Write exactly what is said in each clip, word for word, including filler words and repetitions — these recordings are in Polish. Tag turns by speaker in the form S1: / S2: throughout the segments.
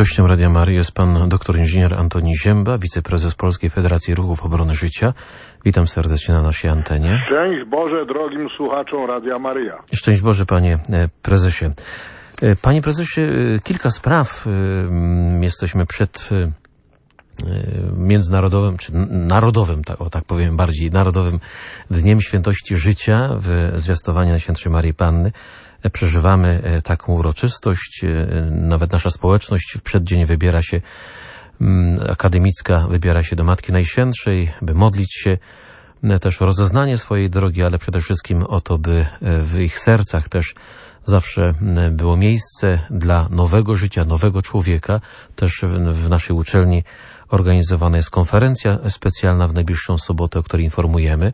S1: Gościem Radia Maryja jest pan doktor inżynier Antoni Ziemba, wiceprezes Polskiej Federacji Ruchów Obrony Życia. Witam serdecznie na naszej antenie.
S2: Szczęść Boże drogim słuchaczom Radia Maryja.
S1: Szczęść Boże, panie prezesie. Panie prezesie, kilka spraw. Jesteśmy przed międzynarodowym, czy narodowym, o tak powiem bardziej, Narodowym Dniem Świętości Życia w zwiastowanie Najświętszej Maryi Panny. Przeżywamy taką uroczystość. Nawet nasza społeczność w przeddzień wybiera się, akademicka wybiera się do Matki Najświętszej, by modlić się też o rozeznanie swojej drogi, ale przede wszystkim o to, by w ich sercach też zawsze było miejsce dla nowego życia, nowego człowieka. Też w naszej uczelni organizowana jest konferencja specjalna w najbliższą sobotę, o której informujemy.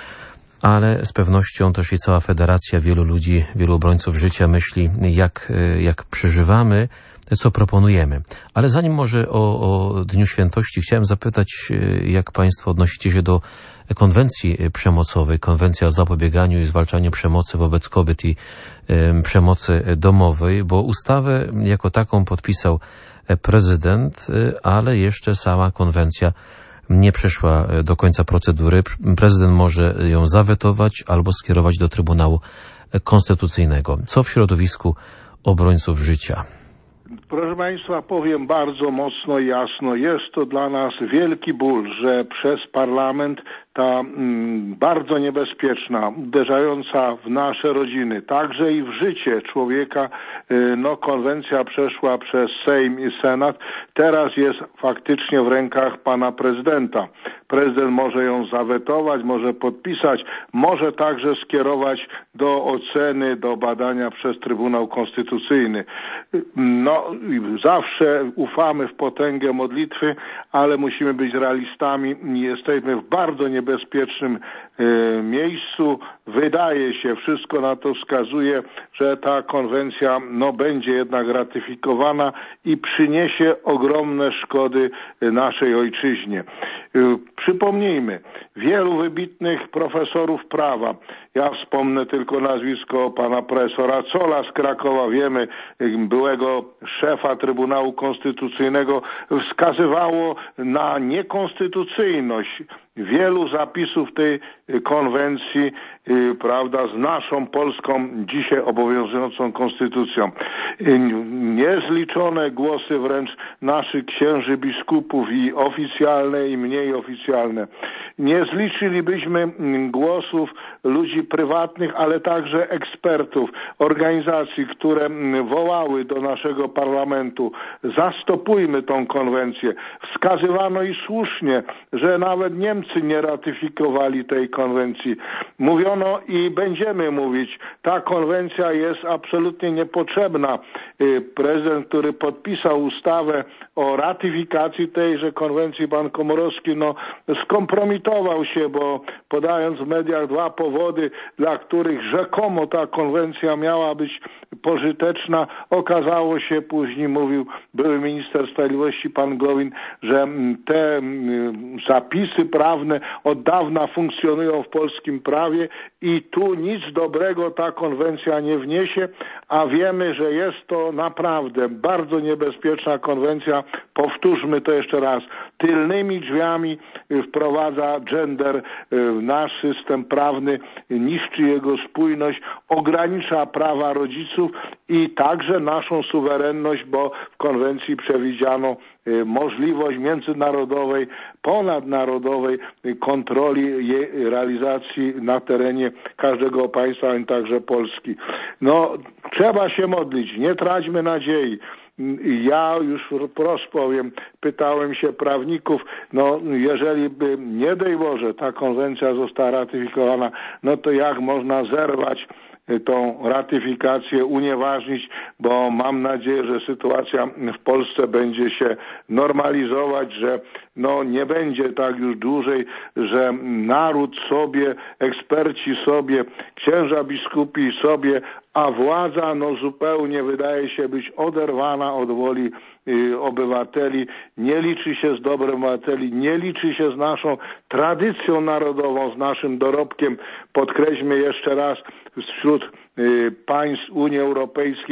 S1: Ale z pewnością też i cała federacja, wielu ludzi, wielu obrońców życia myśli, jak, jak przeżywamy, co proponujemy. Ale zanim może o, o Dniu Świętości, chciałem zapytać, jak państwo odnosicie się do konwencji przemocowej, konwencja o zapobieganiu i zwalczaniu przemocy wobec kobiet i y, przemocy domowej, bo ustawę jako taką podpisał prezydent, ale jeszcze sama konwencja nie przeszła do końca procedury. Prezydent może ją zawetować albo skierować do Trybunału Konstytucyjnego. Co w środowisku obrońców życia?
S2: Proszę Państwa, powiem bardzo mocno i jasno, jest to dla nas wielki ból, że przez parlament ta mm, bardzo niebezpieczna, uderzająca w nasze rodziny, także i w życie człowieka, y, no konwencja przeszła przez Sejm i Senat, teraz jest faktycznie w rękach pana prezydenta. Prezydent może ją zawetować, może podpisać, może także skierować do oceny, do badania przez Trybunał Konstytucyjny. No, zawsze ufamy w potęgę modlitwy, ale musimy być realistami. Jesteśmy w bardzo niebezpiecznym y, miejscu. Wydaje się, wszystko na to wskazuje, że ta konwencja no, będzie jednak ratyfikowana i przyniesie ogromne szkody naszej ojczyźnie. Y, przypomnijmy, wielu wybitnych profesorów prawa, ja wspomnę tylko nazwisko pana profesora Cola z Krakowa, wiemy, byłego szefa Trybunału Konstytucyjnego, wskazywało na niekonstytucyjność wielu zapisów tej konwencji, prawda, z naszą polską dzisiaj obowiązującą konstytucją. Niezliczone głosy wręcz naszych księży, biskupów i oficjalne i mniej oficjalne. Nie zliczylibyśmy głosów ludzi prywatnych, ale także ekspertów, organizacji, które wołały do naszego parlamentu: zastopujmy tą konwencję. Wskazywano i słusznie, że nawet Niemcy nie ratyfikowali tej konwencji. Mówiono i będziemy mówić, ta konwencja jest absolutnie niepotrzebna. Prezydent, który podpisał ustawę o ratyfikacji tejże konwencji, pan Komorowski, no skompromitował się, bo podając w mediach dwa powody, dla których rzekomo ta konwencja miała być pożyteczna, okazało się, później mówił były minister sprawiedliwości pan Gowin, że te zapisy prawne od dawna funkcjonują w polskim prawie i tu nic dobrego ta konwencja nie wniesie, a wiemy, że jest to naprawdę bardzo niebezpieczna konwencja. Powtórzmy to jeszcze raz. Tylnymi drzwiami wprowadza gender w nasz system prawny, niszczy jego spójność, ogranicza prawa rodziców i także naszą suwerenność, bo w konwencji przewidziano możliwość międzynarodowej, ponadnarodowej kontroli jej realizacji na terenie każdego państwa, a także Polski. No, trzeba się modlić, nie traćmy nadziei. Ja już wprost powiem, pytałem się prawników, no jeżeli by, nie daj Boże, ta konwencja została ratyfikowana, no to jak można zerwać tą ratyfikację, unieważnić, bo mam nadzieję, że sytuacja w Polsce będzie się normalizować, że no nie będzie tak już dłużej, że naród sobie, eksperci sobie, księża biskupi sobie, a władza no zupełnie wydaje się być oderwana od woli y, obywateli, nie liczy się z dobrem obywateli, nie liczy się z naszą tradycją narodową, z naszym dorobkiem. Podkreślmy jeszcze raz, wśród y, państw Unii Europejskiej w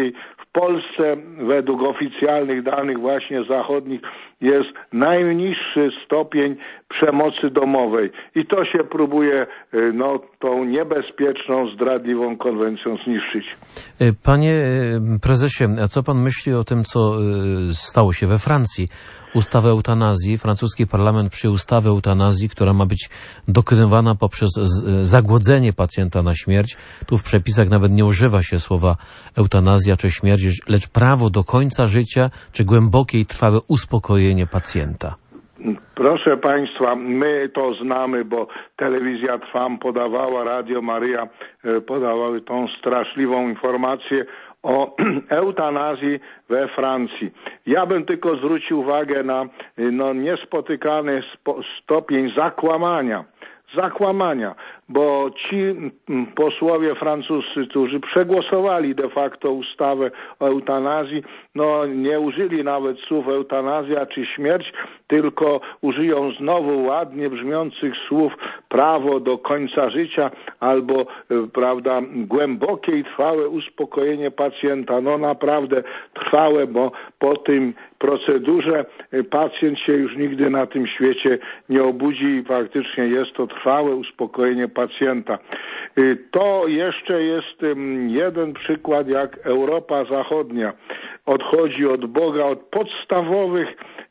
S2: W Polsce według oficjalnych danych właśnie zachodnich jest najniższy stopień przemocy domowej i to się próbuje no, tą niebezpieczną, zdradliwą konwencją zniszczyć.
S1: Panie prezesie, a co pan myśli o tym, co stało się we Francji? Ustawę eutanazji. Francuski parlament przyjął ustawę eutanazji, która ma być dokonywana poprzez zagłodzenie pacjenta na śmierć. Tu w przepisach nawet nie używa się słowa eutanazja czy śmierć, lecz prawo do końca życia czy głębokie i trwałe uspokojenie pacjenta.
S2: Proszę Państwa, my to znamy, bo telewizja Trwam podawała, Radio Maryja podawały tą straszliwą informację o eutanazji we Francji. Ja bym tylko zwrócił uwagę na no, niespotykany spo, stopień zakłamania. Zakłamania, bo ci posłowie francuscy, którzy przegłosowali de facto ustawę o eutanazji, no nie użyli nawet słów eutanazja czy śmierć, tylko użyją znowu ładnie brzmiących słów prawo do końca życia albo, prawda, głębokie i trwałe uspokojenie pacjenta. No naprawdę trwałe, bo po tym procedurze pacjent się już nigdy na tym świecie nie obudzi i faktycznie jest to trwałe uspokojenie pacjenta. To jeszcze jest jeden przykład, jak Europa Zachodnia odchodzi od Boga, od podstawowych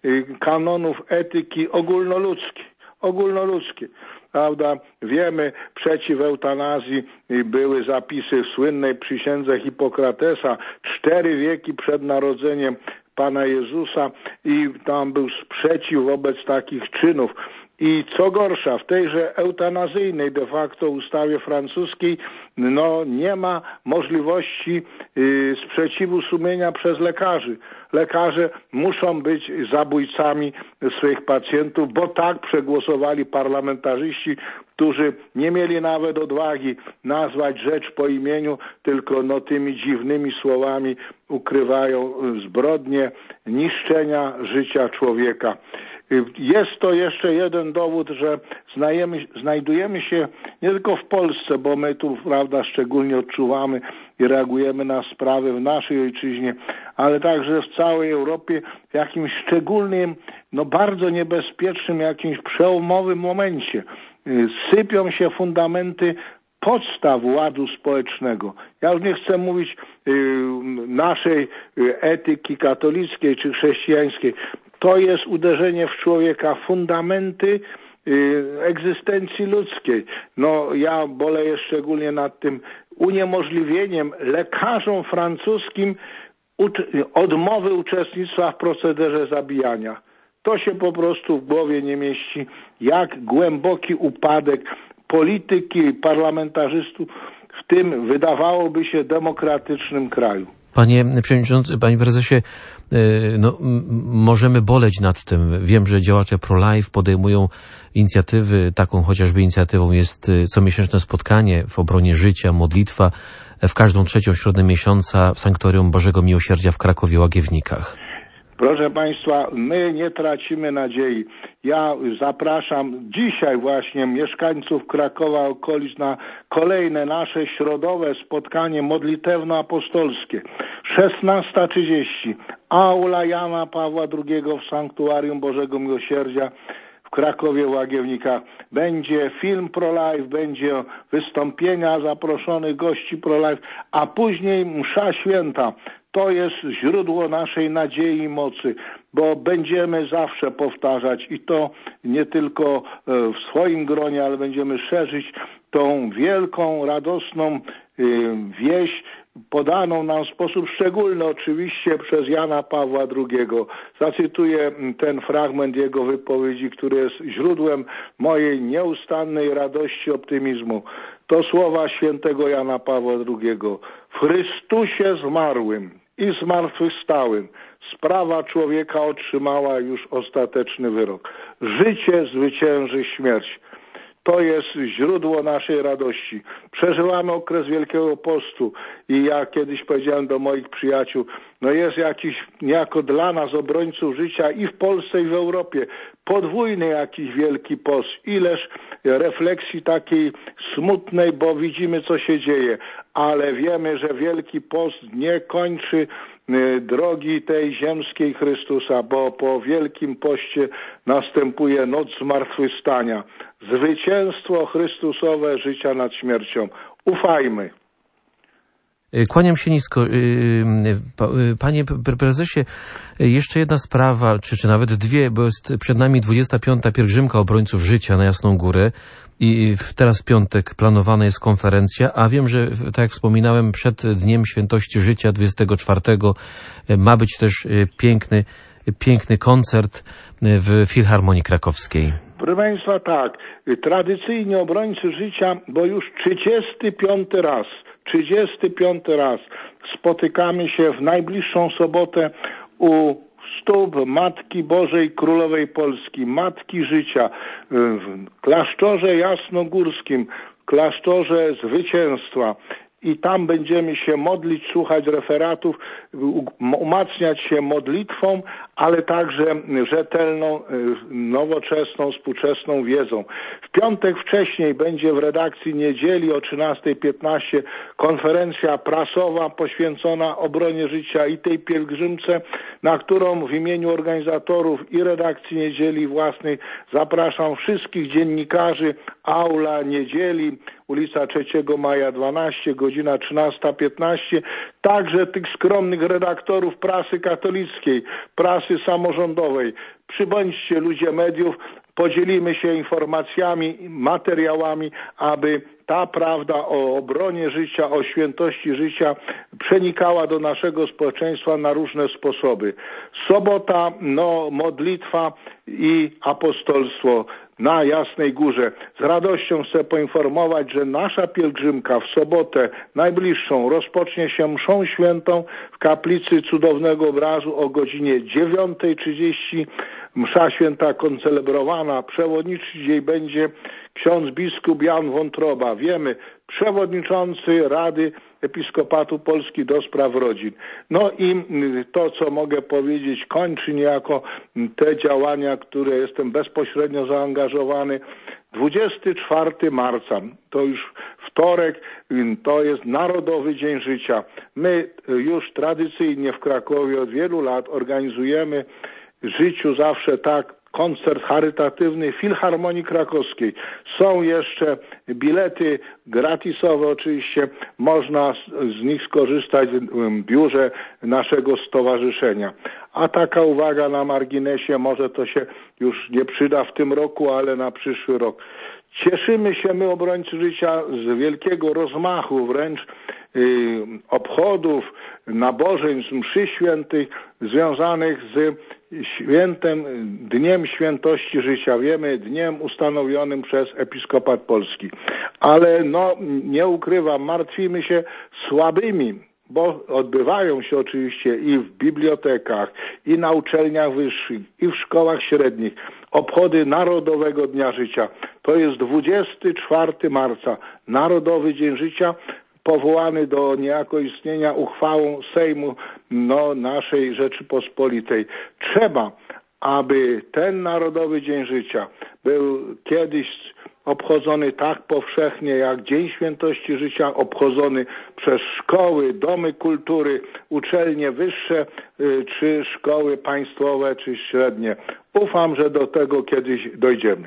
S2: kanonów etyki ogólnoludzkiej. ogólnoludzkiej. Prawda? Wiemy, przeciw eutanazji były zapisy w słynnej przysiędze Hipokratesa cztery wieki przed narodzeniem Pana Jezusa i tam był sprzeciw wobec takich czynów. I co gorsza, w tejże eutanazyjnej de facto ustawie francuskiej no, nie ma możliwości y, sprzeciwu sumienia przez lekarzy. Lekarze muszą być zabójcami swoich pacjentów, bo tak przegłosowali parlamentarzyści, którzy nie mieli nawet odwagi nazwać rzecz po imieniu, tylko no, tymi dziwnymi słowami ukrywają zbrodnie niszczenia życia człowieka. Jest to jeszcze jeden dowód, że znajemy, znajdujemy się nie tylko w Polsce, bo my tu, prawda, szczególnie odczuwamy i reagujemy na sprawy w naszej ojczyźnie, ale także w całej Europie w jakimś szczególnym, no bardzo niebezpiecznym, jakimś przełomowym momencie. Sypią się fundamenty podstaw ładu społecznego. Ja już nie chcę mówić y, naszej etyki katolickiej czy chrześcijańskiej. To jest uderzenie w człowieka, fundamenty y, egzystencji ludzkiej. No ja boleję szczególnie nad tym uniemożliwieniem lekarzom francuskim ucz- odmowy uczestnictwa w procederze zabijania. To się po prostu w głowie nie mieści. Jak głęboki upadek polityki i parlamentarzystów w tym, wydawałoby się, demokratycznym kraju.
S1: Panie przewodniczący, panie prezesie, no, możemy boleć nad tym. Wiem, że działacze pro-life podejmują inicjatywy, taką chociażby inicjatywą jest comiesięczne spotkanie w obronie życia, modlitwa w każdą trzecią środę miesiąca w Sanktuarium Bożego Miłosierdzia w Krakowie-Łagiewnikach.
S2: Proszę Państwa, my nie tracimy nadziei. Ja zapraszam dzisiaj właśnie mieszkańców Krakowa, okolic na kolejne nasze środowe spotkanie modlitewno-apostolskie. szesnasta trzydzieści. Aula Jana Pawła drugiego w Sanktuarium Bożego Miłosierdzia w Krakowie Łagiewnikach. Będzie film pro-life, będzie wystąpienia zaproszonych gości pro-life, a później msza święta. To jest źródło naszej nadziei i mocy, bo będziemy zawsze powtarzać i to nie tylko w swoim gronie, ale będziemy szerzyć tą wielką, radosną wieść podaną nam w sposób szczególny oczywiście przez Jana Pawła drugiego. Zacytuję ten fragment jego wypowiedzi, który jest źródłem mojej nieustannej radości, optymizmu. To słowa świętego Jana Pawła drugiego. W Chrystusie zmarłym i zmartwychwstałym sprawa człowieka otrzymała już ostateczny wyrok. Życie zwycięży śmierć. To jest źródło naszej radości. Przeżywamy okres Wielkiego Postu i ja kiedyś powiedziałem do moich przyjaciół, no jest jakiś niejako dla nas obrońców życia i w Polsce i w Europie podwójny jakiś Wielki Post. Ileż refleksji takiej smutnej, bo widzimy co się dzieje, ale wiemy, że Wielki Post nie kończy drogi tej ziemskiej Chrystusa, bo po Wielkim Poście następuje noc zmartwychwstania. Zwycięstwo Chrystusowe życia nad śmiercią. Ufajmy.
S1: Kłaniam się nisko. Panie prezesie, jeszcze jedna sprawa, czy, czy nawet dwie, bo jest przed nami dwudziesta piąta pielgrzymka obrońców życia na Jasną Górę i teraz w piątek planowana jest konferencja, a wiem, że tak jak wspominałem, przed Dniem Świętości Życia dwudziestego czwartego ma być też piękny, piękny koncert w Filharmonii Krakowskiej.
S2: Proszę Państwa, tak, tradycyjnie obrońcy życia, bo już trzydziesty piąty raz, trzydziesty piąty raz spotykamy się w najbliższą sobotę u stóp Matki Bożej Królowej Polski, Matki Życia, w klasztorze jasnogórskim, klasztorze Zwycięstwa. I tam będziemy się modlić, słuchać referatów, umacniać się modlitwą, ale także rzetelną, nowoczesną, współczesną wiedzą. W piątek wcześniej będzie w redakcji Niedzieli o trzynasta piętnaście konferencja prasowa poświęcona obronie życia i tej pielgrzymce, na którą w imieniu organizatorów i redakcji Niedzieli własnej zapraszam wszystkich dziennikarzy. Aula Niedzieli, ulica trzeciego Maja dwanaście, godzina trzynasta piętnaście. Także tych skromnych redaktorów prasy katolickiej, prasy samorządowej. Przybądźcie, ludzie mediów, podzielimy się informacjami, materiałami, aby ta prawda o obronie życia, o świętości życia przenikała do naszego społeczeństwa na różne sposoby. Sobota, no, modlitwa i apostolstwo na Jasnej Górze. Z radością chcę poinformować, że nasza pielgrzymka w sobotę najbliższą rozpocznie się mszą świętą w kaplicy Cudownego Obrazu o godzinie dziewiąta trzydzieści. Msza święta koncelebrowana. Przewodniczyć jej będzie ksiądz biskup Jan Wątroba. Wiemy, przewodniczący Rady Episkopatu Polski do spraw rodzin. No i to, co mogę powiedzieć, kończy niejako te działania, które jestem bezpośrednio zaangażowany. dwudziestego czwartego marca, to już wtorek, to jest Narodowy Dzień Życia. My już tradycyjnie w Krakowie od wielu lat organizujemy życiu zawsze tak koncert charytatywny Filharmonii Krakowskiej. Są jeszcze bilety gratisowe oczywiście, można z nich skorzystać w biurze naszego stowarzyszenia. A taka uwaga na marginesie, może to się już nie przyda w tym roku, ale na przyszły rok. Cieszymy się my, obrońcy życia, z wielkiego rozmachu wręcz yy, obchodów, nabożeństw, mszy świętych związanych z świętem, Dniem Świętości Życia. Wiemy, dniem ustanowionym przez Episkopat Polski. Ale no, nie ukrywam, martwimy się słabymi, bo odbywają się oczywiście i w bibliotekach, i na uczelniach wyższych, i w szkołach średnich obchody Narodowego Dnia Życia. To jest dwudziestego czwartego marca, Narodowy Dzień Życia, powołany do niejako istnienia uchwałą Sejmu no, naszej Rzeczypospolitej. Trzeba, aby ten Narodowy Dzień Życia był kiedyś obchodzony tak powszechnie jak Dzień Świętości Życia, obchodzony przez szkoły, domy kultury, uczelnie wyższe, czy szkoły państwowe, czy średnie. Ufam, że do tego kiedyś dojdziemy.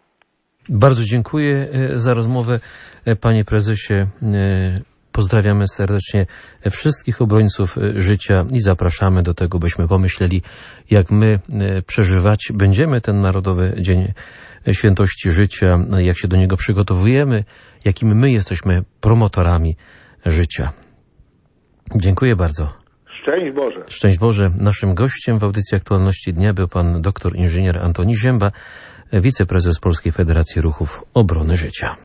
S1: Bardzo dziękuję za rozmowę, panie prezesie. Pozdrawiamy serdecznie wszystkich obrońców życia i zapraszamy do tego, byśmy pomyśleli, jak my przeżywać będziemy ten Narodowy Dzień Świętości Życia, jak się do niego przygotowujemy, jakimi my jesteśmy promotorami życia. Dziękuję bardzo.
S2: Szczęść Boże.
S1: Szczęść Boże. Naszym gościem w audycji Aktualności Dnia był pan doktor inżynier Antoni Zięba, wiceprezes Polskiej Federacji Ruchów Obrony Życia.